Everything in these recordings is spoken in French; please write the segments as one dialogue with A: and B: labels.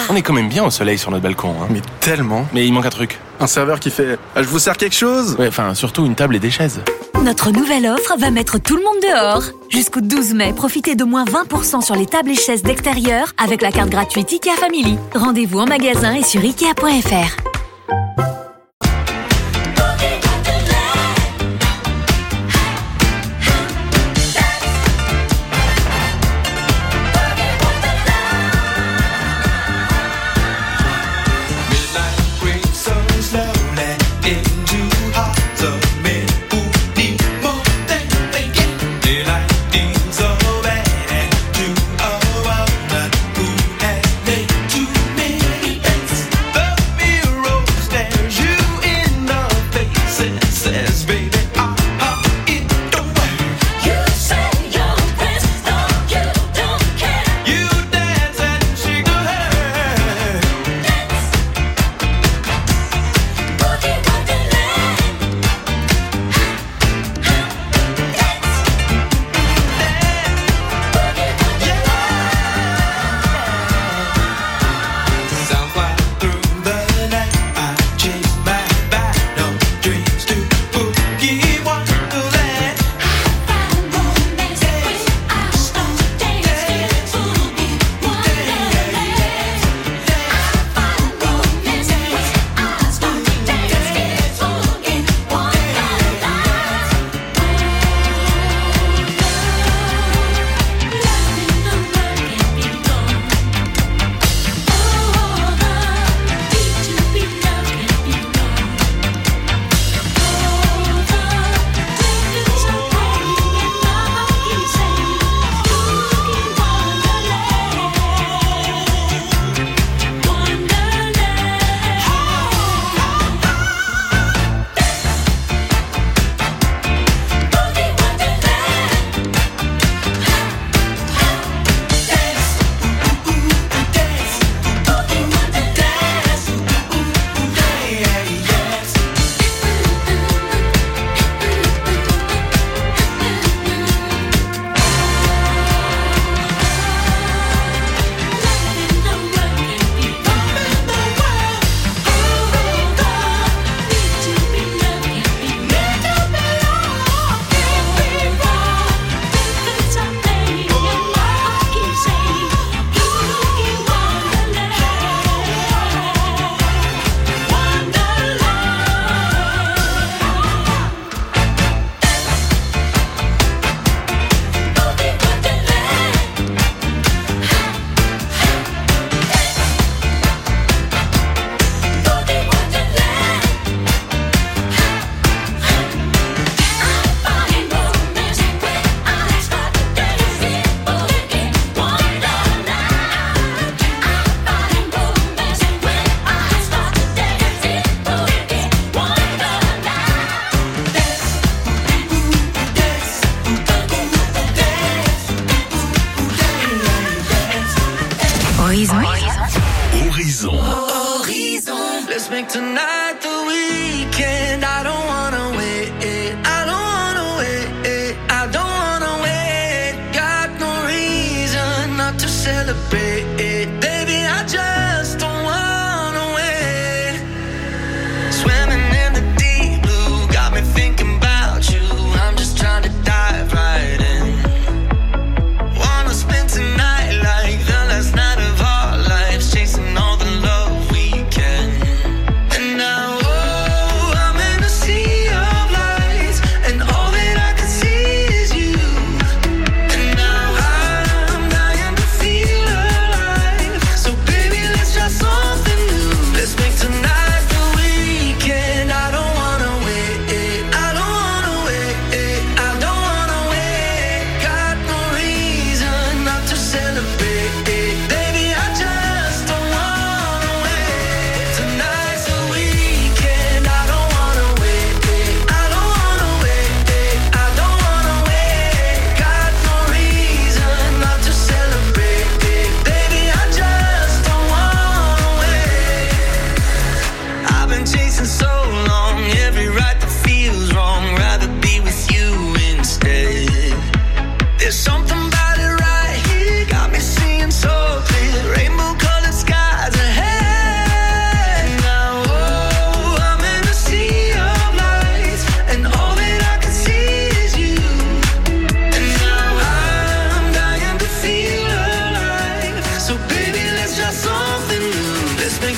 A: On est quand même bien au soleil sur notre balcon, hein.
B: Mais tellement.
A: Mais il manque un truc.
B: Un serveur qui fait « Je vous sers quelque chose ?»
A: Ouais, enfin, surtout une table et des chaises.
C: Notre nouvelle offre va mettre tout le monde dehors. Jusqu'au 12 mai, profitez de moins 20% sur les tables et chaises d'extérieur avec la carte gratuite IKEA Family. Rendez-vous en magasin et sur Ikea.fr.
D: Let's make tonight the weekend. I don't wanna wait. I don't wanna wait. I don't wanna wait. Got no reason not to celebrate. Baby, I just don't wanna wait. Swimming in the deep blue got me thinking about you. I'm just trying to dive right in. Wanna spend tonight like the last night of our lives, chasing all the love we can. And now, oh, I'm in a sea of light.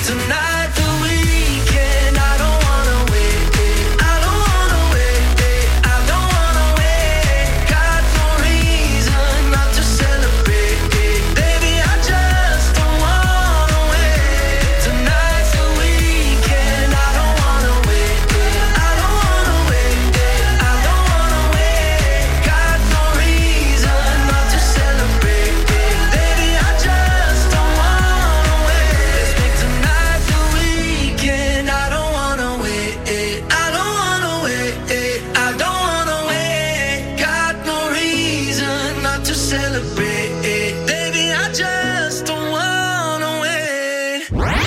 D: tonight the weekend. I don't wanna wait. I don't wanna wait. I don't wanna wait. Got no reason not to celebrate. Baby, I just don't wanna wait. Tonight's the weekend. I don't wanna wait. I don't wanna wait. I don't wanna wait. Got no reason not to celebrate. Baby, I just don't wanna wait. Let's make tonight the weekend. I don't wanna wait. I don't wanna wait. I don't wanna wait. Got no reason not to celebrate. Baby, I just don't wanna wait.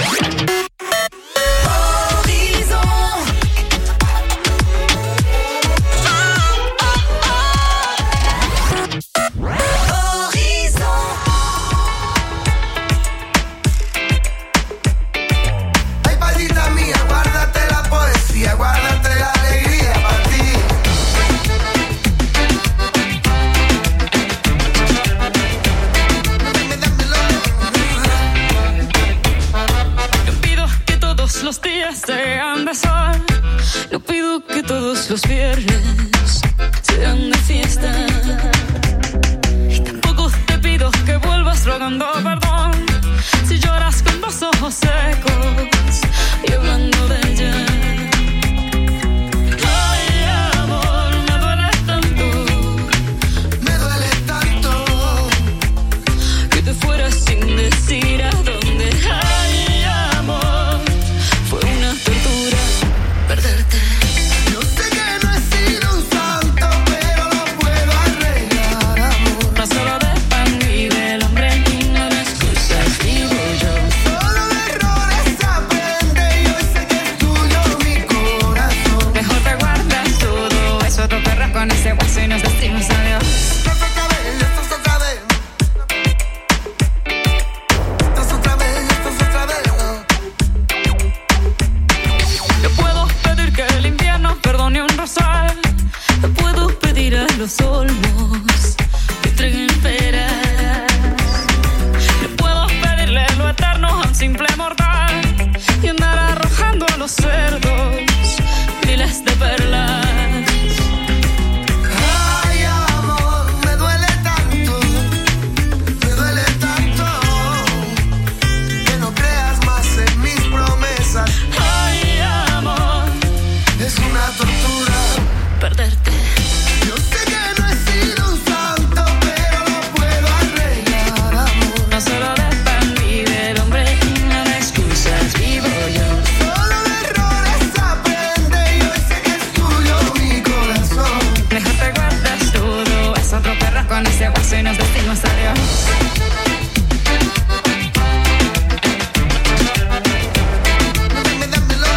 E: Ay, palita mía, guárdate la poesía, guárdate la alegría para ti.
F: No pido que todos los días sean de sol. No pido que todos los viernes sean de fiesta. Y tampoco te pido que vuelvas rogando perdón si lloras con los ojos secos y hablando de ella. Ay, amor, me duele tanto que te fueras sin decir a dónde. Ay, amor, fue una tortura perderte.
E: Yo sé que no he sido un santo, pero lo puedo arreglar, amor.
F: No solo de pan vive el hombre y no de excusas vivo yo.
E: Solo de errores se aprende y hoy sé que es tuyo mi corazón.
F: Mejor te guardas todo eso, otro perro con ese hueso y nos decimos adiós.
E: Estás otra vez, estás otra vez. Estás otra vez, estás otra vez.
F: Yo puedo pedir que el invierno perdone un rosal. Yo puedo pedir a los olmos que entreguen peras. Yo puedo pedirle lo eterno a un simple mortal y andar arrojando a los cerdos miles de perlas.
E: Ay, amor, me duele tanto que no creas más en mis promesas.
F: Ay, amor,
E: Es una tortura.
F: perderte.
E: Yo sé que no he sido un santo, pero lo puedo arreglar, amor.
F: No solo de pan vive el hombre y no de excusas vivo yo.
E: Solo de errores se aprende y hoy sé que es tuyo mi corazón.
F: Mejor te guardas todo, es otro perro con ese hueso y nos decimos adiós.
E: Dámelo.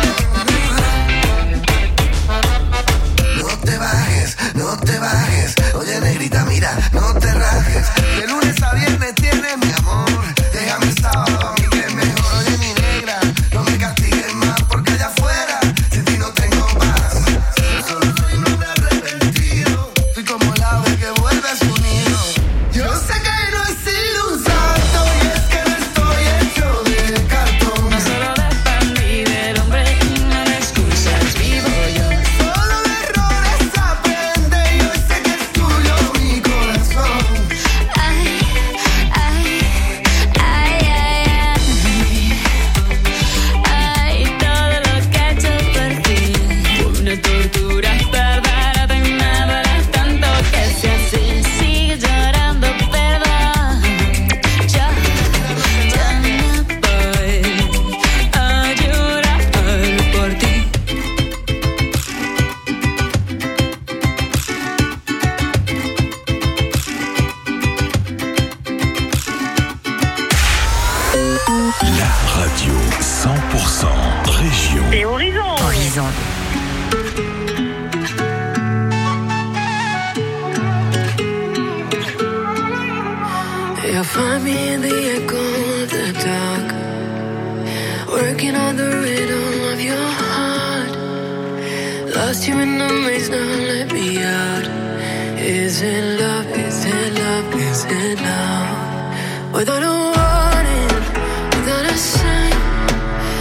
E: No te bajes. Oye, negrita, mira, no te rajes. De lunes a viernes tienes mi amor. Déjame sábado a mí que es mejor. Oye, mi negra, no me castigues más porque allá afuera sin ti no tengo paz. Yo solo soy un hombre arrepentido. Soy como el ave que vuelve a su nido. Yo sé que no he sido un santo y es que no estoy hecho de cartón.
F: No solo de pan vive el hombre y no de excusas vivo yo.
E: Solo de errores se aprende y hoy sé que es tuyo mi corazón.
F: Ay, ay, ay, ay, ay, todo lo que he hecho por ti fue una tortura perderte y me duele tanto que si así sigue llorando perdón. Yo no voy a llorar por ti.
G: La radio 100% région.
C: C'est Horizon.
D: You'll find me in the echo of the dark, working on the rhythm of your heart. Lost you in the maze, now let me out. Is it love? Is it love? Is it love? Without a warning, without a sign,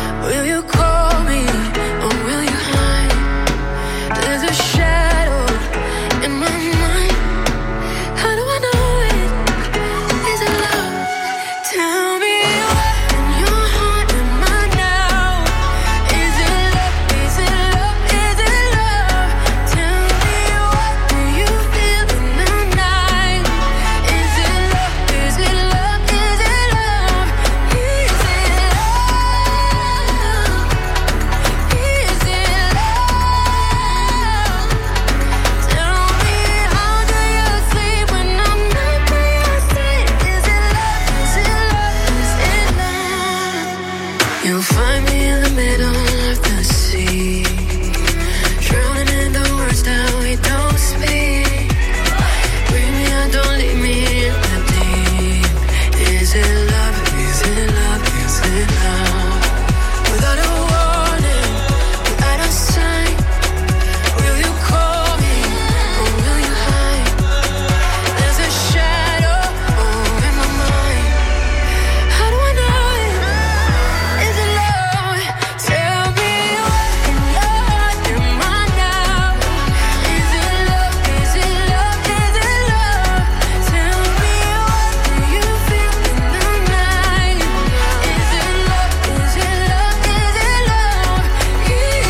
D: You'll find me in the middle of the sea, drowning in the words that we don't speak. Bring me out, don't leave me in the deep. Is it love? Is it love? Is it love? Without a warning, without a sign, will you call me or will you hide? There's a shadow over my mind. How do I know it? Is it love? Tell me what in your heart am I now? Is it love? Is it love? Is it love? Tell me what do you feel in the night? Is it love? Is it love? Is it love? Is it love? Is it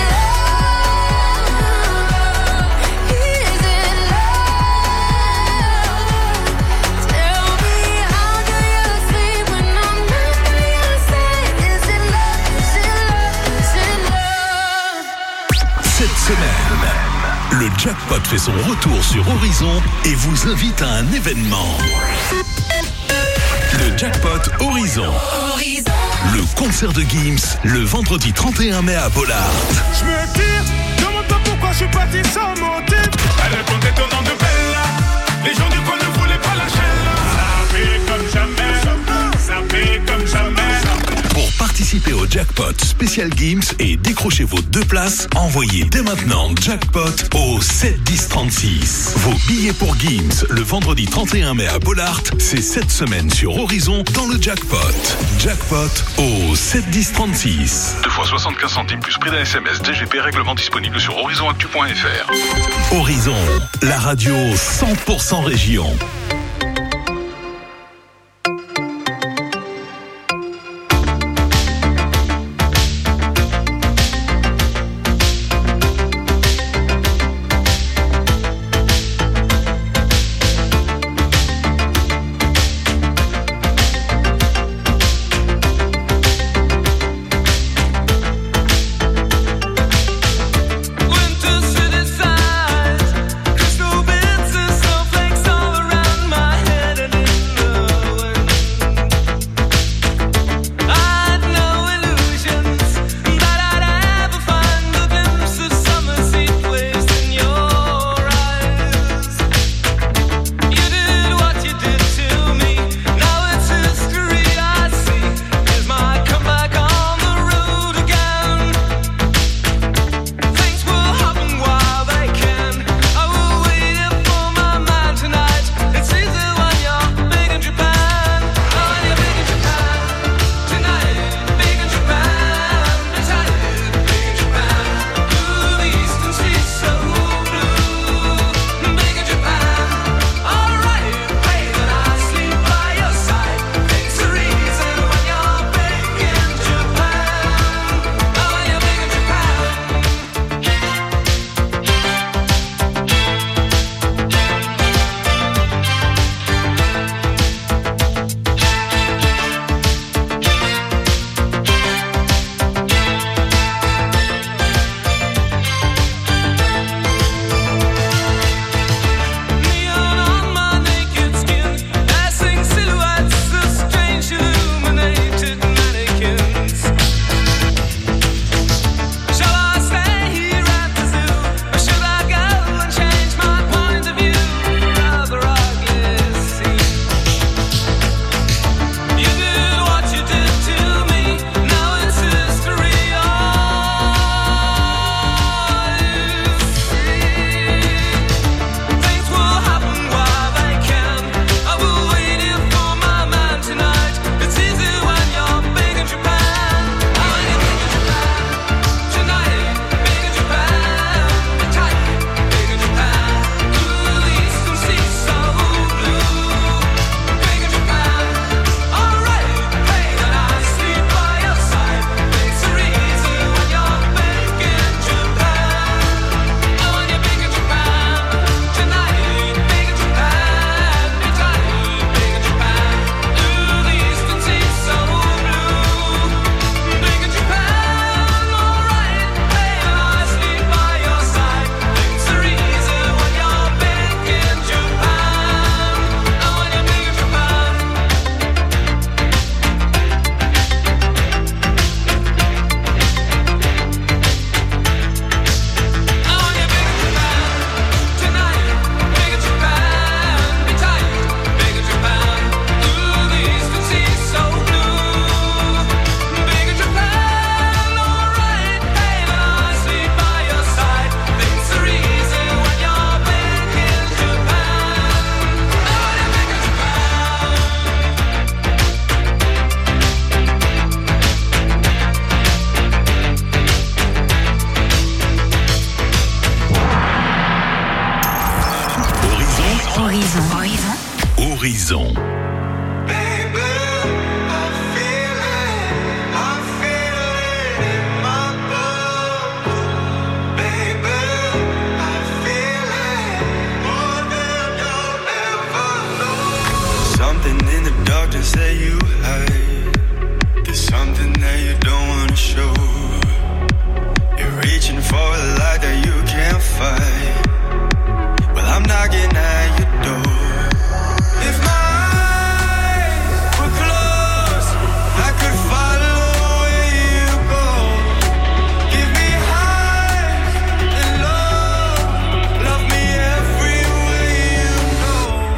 D: love? Tell me how do you sleep when I'm not by your side? Is it love? Is it love? Is it love?
G: Cette semaine, le jackpot fait son retour sur Horizon et vous invite à un événement. Le jackpot Horizon. Le concert de Gims le vendredi 31 mai à Bollard.
H: Je me tire, demande-toi pourquoi je suis parti sans motif. Elle est compte étonnant de Bella. Les gens du coin ne voulaient pas lâcher là. Ça fait comme jamais, ça fait comme jamais.
G: Pour participer au jackpot spécial Gims et décrocher vos 2 places, envoyez dès maintenant jackpot au 7 10 36. Vos billets pour Gims le vendredi 31 mai à Bollard, c'est cette semaine sur Horizon dans le jackpot. Jackpot au 7 10 36.
I: 2 fois 75 centimes plus prix d'un SMS DGP, règlement disponible sur horizonactu.fr.
G: Horizon, la radio 100% région.
D: Winter city sighs, crystal bits and snowflakes all around my
G: Horizon.
J: Say you hide. There's something that you don't wanna show. You're reaching for a light that you can't fight. Well, I'm knocking at your door. If my eyes were closed, I could follow where you go. Give me highs and lows. Love me everywhere you go.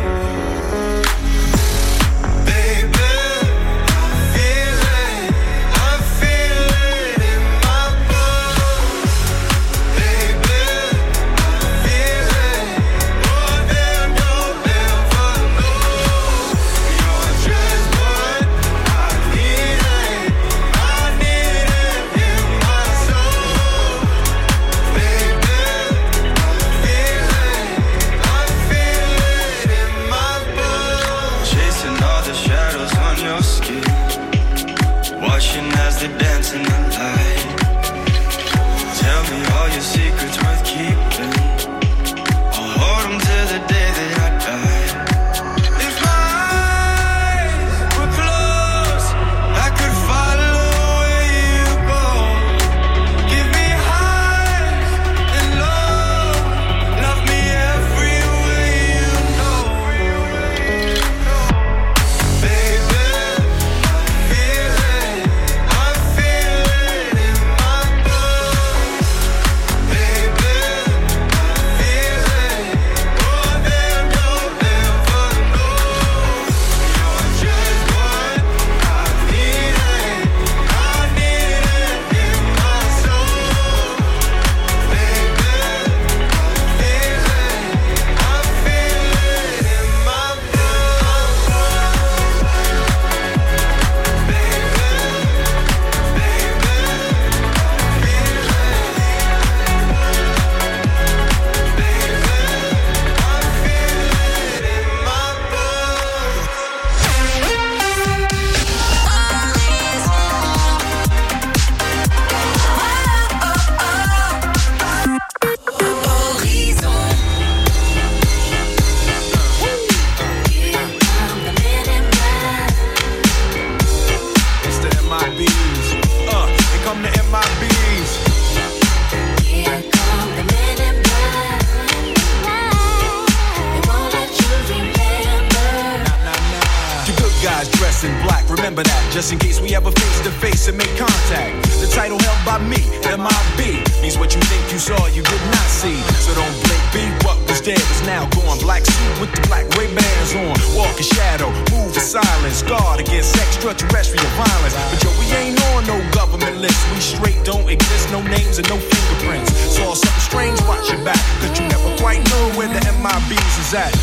K: Remember that, just in case we ever face to face and make contact. The title held by me, MIB, means what you think you saw, you did not see. So don't blink, be what was dead is now gone. Black suit with the black Ray-Bans on. Walk in shadow, move in silence, guard against extraterrestrial violence. But yo, we ain't on no government list. We straight don't exist, no names and no fingerprints. Saw something strange, watch your back, cause you never quite know where the MIBs is at.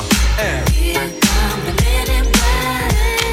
K: And here come the men in black.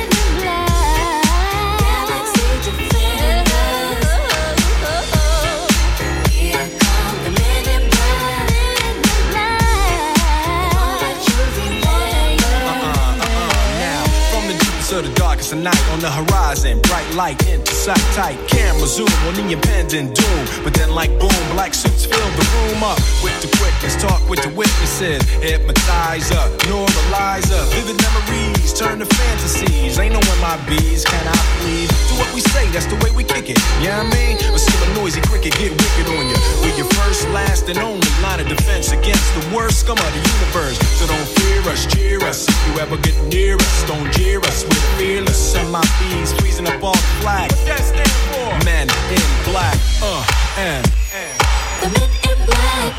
K: To the darkest of night on the horizon, bright light into sight tight. Camera zoom on the impending doom, but then like boom, black suits fill the room up with the quickness. Talk with the witnesses, hypnotizer, neuralizer, vivid memories turn to fantasies. Ain't no MIBs, can I please? Do what we say, that's the way we kick it. You know what I mean? Or see a noisy cricket get wicked on you. We're your first, last, and only line of defense against the worst scum of the universe. So don't fear us, cheer us. If you ever get near us, don't jeer us. We're fearless, MIBs freezing up all the flag. What that stand for? Men in black, and the men in black.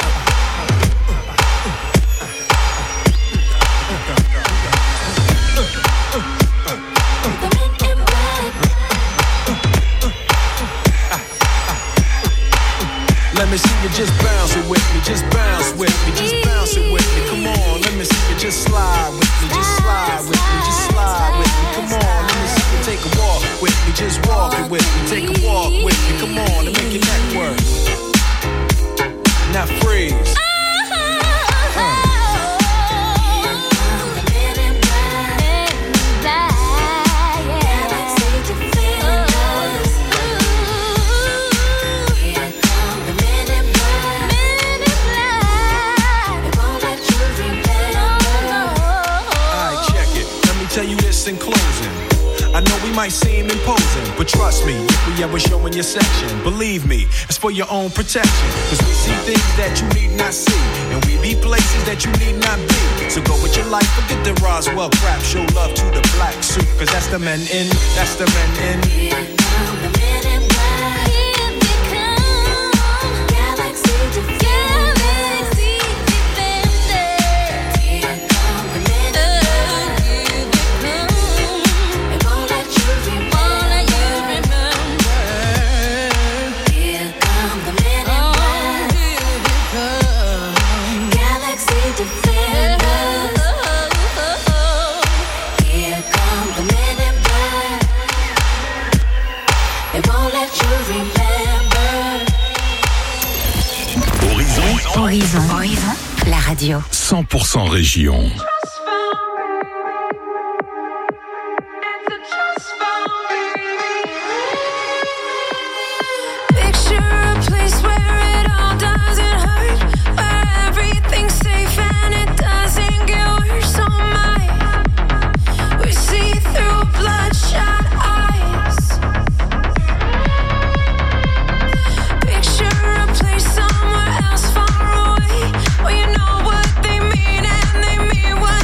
K: Let me see you just bounce it with me, just bounce with me, just bounce it with me. Come on, let me see you just slide with me, just slide with me, just slide with me. Come on, let me see you take a walk with me, just walk it with me, take a walk with me. Come on, and make your neck work. Now freeze. fame imposing. But trust me, if we ever show in your section, believe me, it's for your own protection. Cause we see things that you need not see, and we be places that you need not be. So go with your life, forget the Roswell crap. Show love to the black suit, cause that's the men in, that's the men in.
D: Here come the men in black. Here they come. Galaxy Defender.
C: Horizon, la radio.
G: 100% région.
L: Well, you know what they mean and they mean what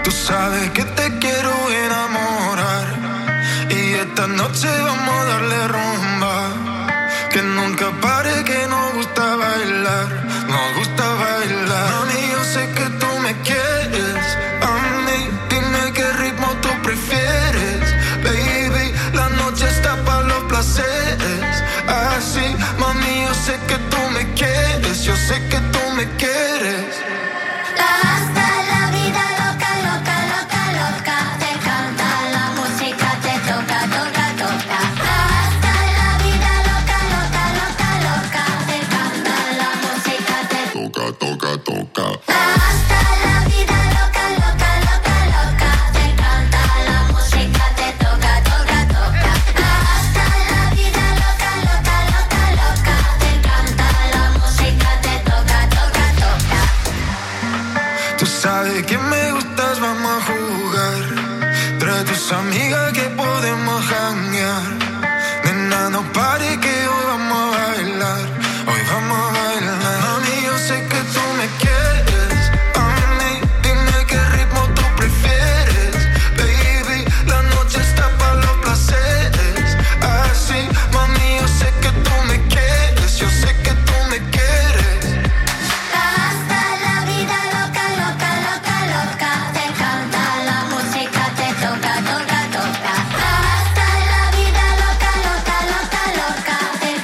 J: Tú sabes que te quiero enamorar y esta noche vamos a darle rumba. Que nunca pare, que nos gusta bailar, nos gusta bailar. Mami, yo sé que tú me quieres a mí, dime qué ritmo tú prefieres. Baby, la noche está para los placeres. Así, mami, yo sé que tú me quieres, yo sé que tú me quieres.
L: Hasta la vida loca, loca, loca, loca. Te canta la música, te toca, toca, toca. Hasta la vida loca, loca, loca, loca. Te canta la música, te toca, toca, toca. Hasta la vida loca, loca, loca, loca. Te canta la música, te toca, toca, toca. Hasta la vida loca, loca, loca, loca. Te canta la música, te toca, toca, toca.
J: Tú sabes que me gustas, vamos a jugar. Trae tus amigas que podemos janguear. Nena, no pare que hoy vamos a bailar. Hoy vamos a bailar. Mami, yo sé que tú me quieres a mí, dime qué ritmo tú prefieres. Baby, la noche está para los placeres. Así, mami, yo sé que tú me quieres, yo sé que tú me quieres.
L: Hasta la vida loca, loca, loca, loca. Te canta la música, te toca, toca, toca. Hasta la vida loca, loca, loca, loca. Te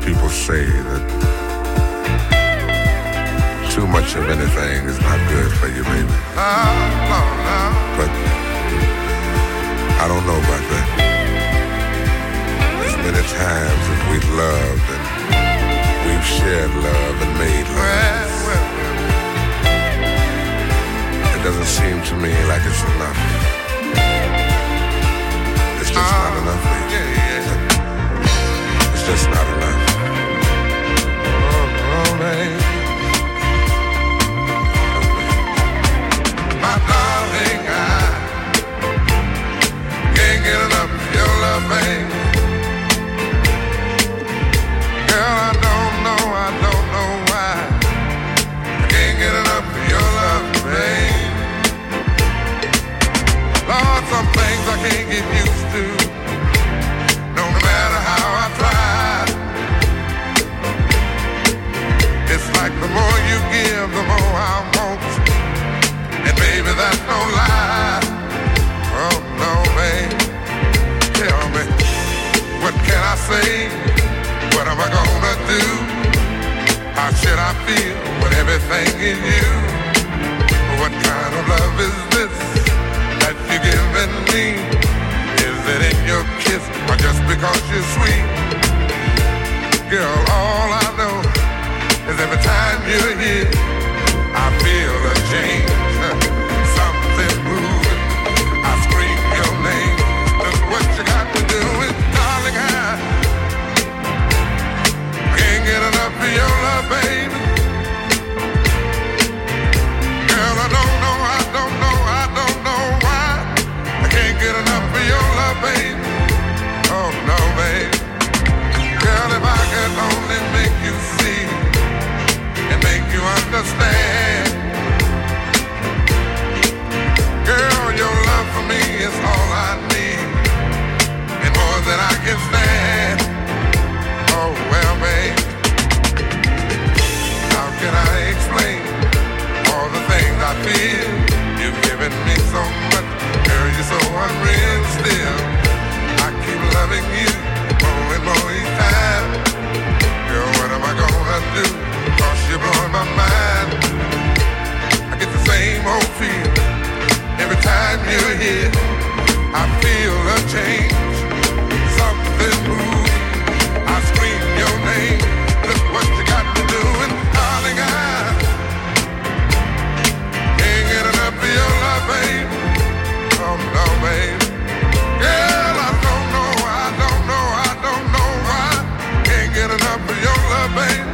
M: people say that too much of anything is not good for you, baby. But I don't know about that. As many times as we've loved and we've shared love and made love, it doesn't seem to me like it's enough. It's just not enough, baby. It's just not enough. Oh, baby. My darling, I can't get enough of your love, baby. Girl, I don't know why I can't get enough of your love, baby. Lord, some things I can't get used to, no matter how I try. It's like the more you give, the more I want. And baby, that's no lie. Oh no, babe. Tell me, what can I say? What am I gonna do? How should I feel when everything is you? What kind of love is this that you're giving me? Is it in your kiss or just because you're sweet? Girl, all I know is every time you're here, I feel a change. Something moving, I scream your name. Look what you got to do with, darling, I can't get enough of your love, baby. Girl, I don't know why I can't get enough of your love, baby. Oh no, baby. Girl, if I could only make you see and make you understand. Girl, your love for me is all I need, and more than I can stand. Oh, well, babe, how can I explain all the things I feel? You've given me so much, girl, you're so unreal still. I keep loving you more and more each time. Girl, what am I gonna do? 'Cause you're blowing my mind. I get the same old feeling every time you're here. I feel a change, something moving. I scream your name. Look what you got to do, and darling, I can't get enough of your love, babe. Oh no, babe. Girl, I don't know why. Can't get enough of your love, babe.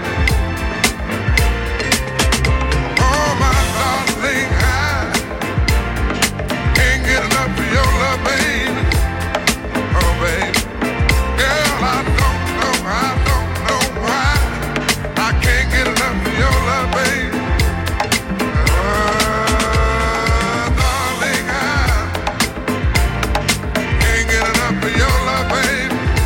M: Oh my darling, I can't get enough of your love, baby. Oh, baby. Girl, I don't know why I can't get enough of your love, baby. Darling, I can't get enough of your love, baby.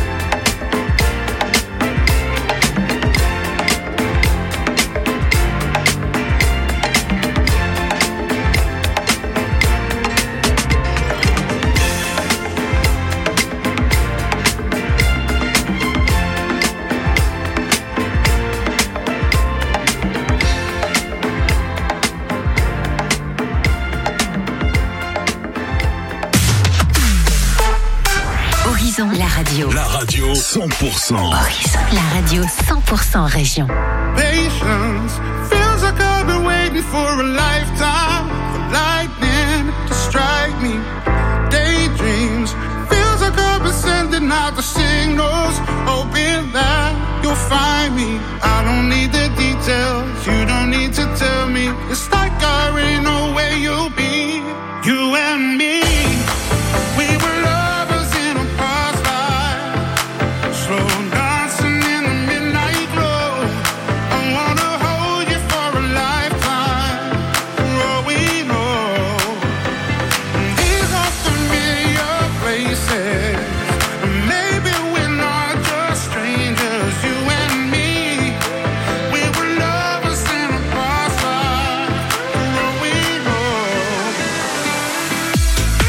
C: La radio.
G: La radio 100%.
C: Horizon. La radio 100% région.
H: Patience feels like I've been waiting for a lifetime for lightning to strike me. Daydreams feels like I've been sending out the signals, hoping that you'll find me. I don't need the details, you don't need to tell me. It's like I already know where you'll be. You and me, we were lovers in a past life, slow dancing in the midnight glow. I wanna hold you for a lifetime, for all we know. These are familiar places, maybe we're not just strangers. You and me, we were lovers in a past life, for all we know.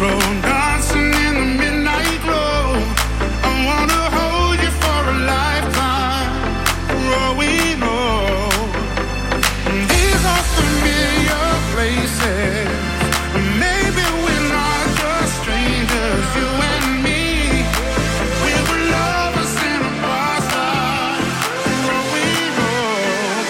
H: control, dancing in the midnight glow. I wanna hold you for a lifetime, growing old. These are familiar places. Maybe we're not just strangers, you and me. We were lovers in a past life, growing old.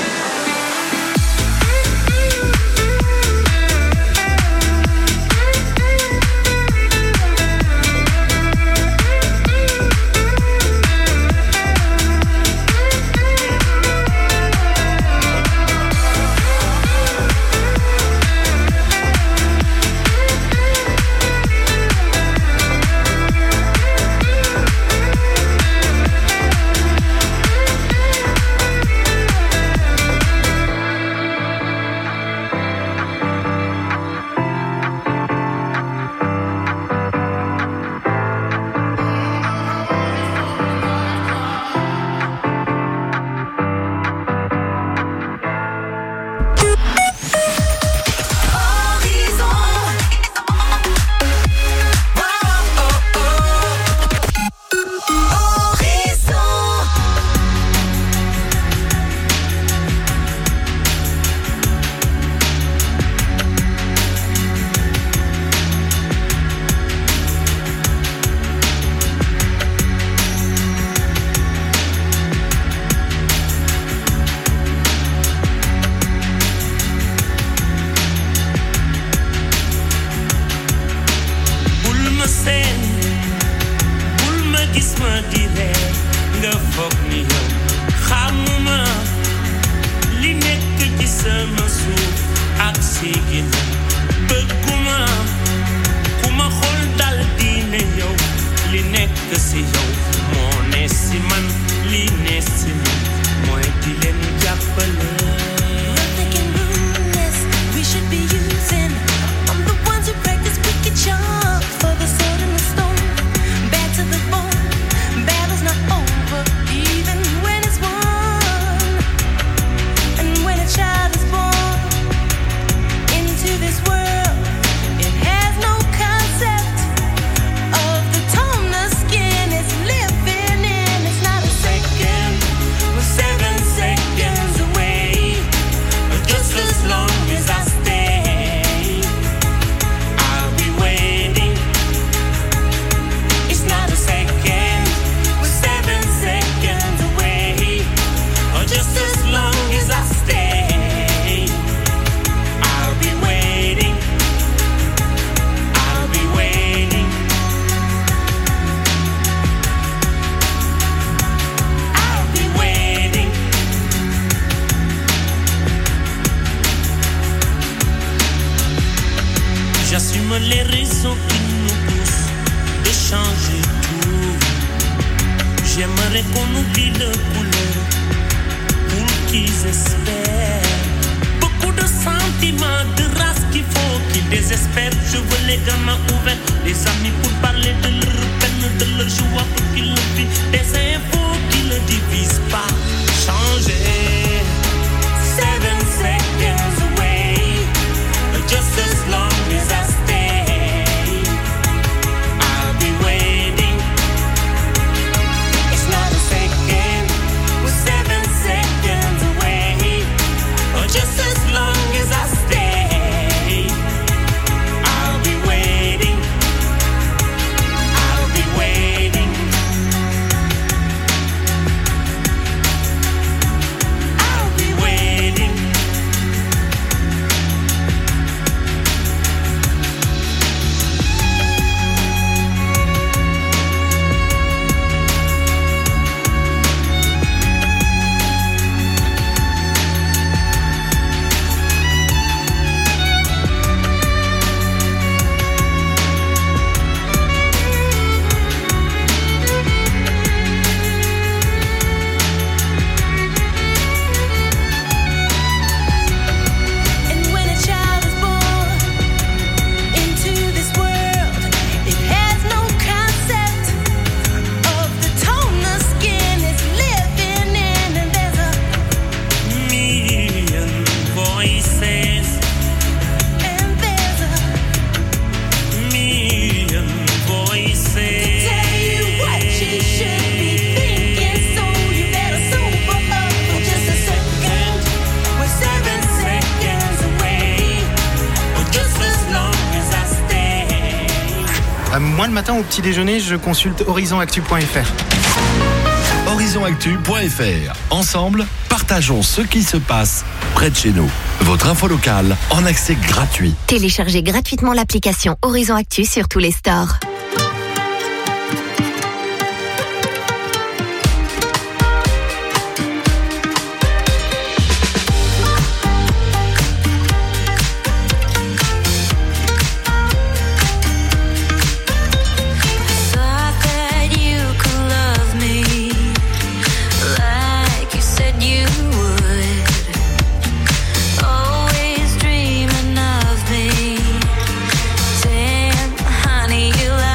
N: Moi, le matin, au petit déjeuner, je consulte horizonactu.fr.
O: Horizonactu.fr. Ensemble, partageons ce qui se passe près de chez nous. Votre info locale en accès gratuit.
P: Téléchargez gratuitement l'application Horizon Actu sur tous les stores.
F: Honey, you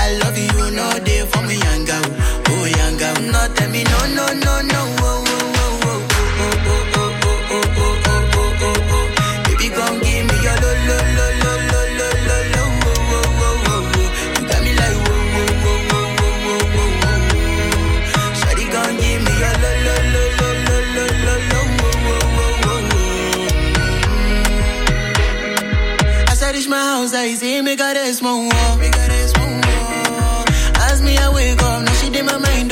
Q: I love you, no day for me, yanga. Oh, yanga. No, tell me no, no, no, no. Oh, oh, oh, oh, oh, oh, oh, oh, oh, oh, oh, oh, oh, oh. Baby, come give me your lo, lo, lo, lo, lo, lo, lo, lo. Oh, oh, oh, oh, oh. You got me like whoa, whoa, whoa, whoa, whoa, whoa, whoa, whoa. Shawty, come give me your lo, lo, lo, lo, lo, lo, lo, lo. Reach my house, I see me got a small wall. As me I wake up, now she did my mind